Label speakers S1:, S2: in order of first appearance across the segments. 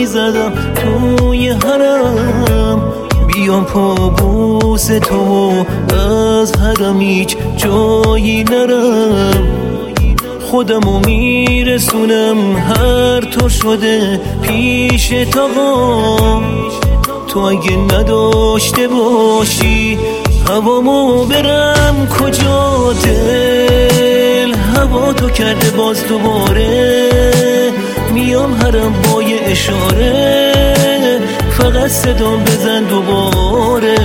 S1: میزدم توی حرم، بیام پابوس تو از حرم هیچ جایی نرم. خودمو میرسونم هر طور شده پیش آقا، تو اگه نداشته باشی هوامو برم کجا؟ دل هوا تو کرده باز دوباره، میام حرم با یه اشاره، فقط صدام بزن دوباره.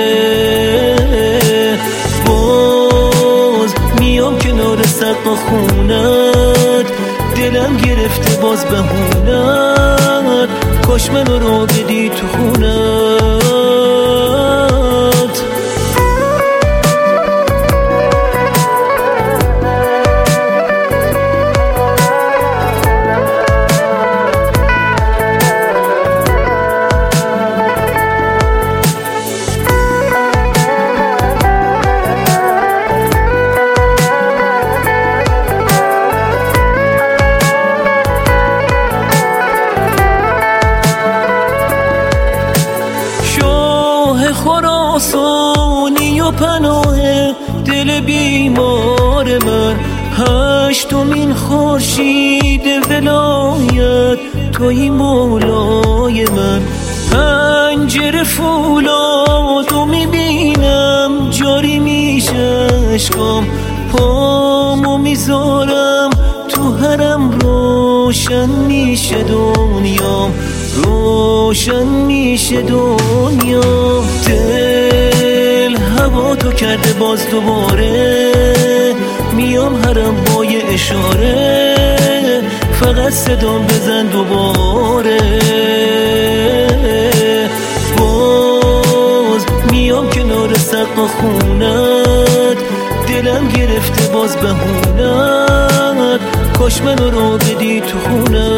S1: باز میام کنار سقف خونت، دلم گرفته باز بهونت، کاش منو رو بدی تو خونت. خراسانی و پناه دل بیمار من، هشتمین خورشید ولایت توی مولای من. پنجره فولادو میبینم جاری میشه اشکام، پامو میذارم تو حرم روشن میشه دنیام، روشن میشه دنیا. دل هوا تو کرده باز دوباره، میام حرم با یه اشاره، فقط صدام بزن دوباره. باز میام کنار سقف خونت، دلم گرفته باز بهونت، کاش منو رو بدی تو خونت.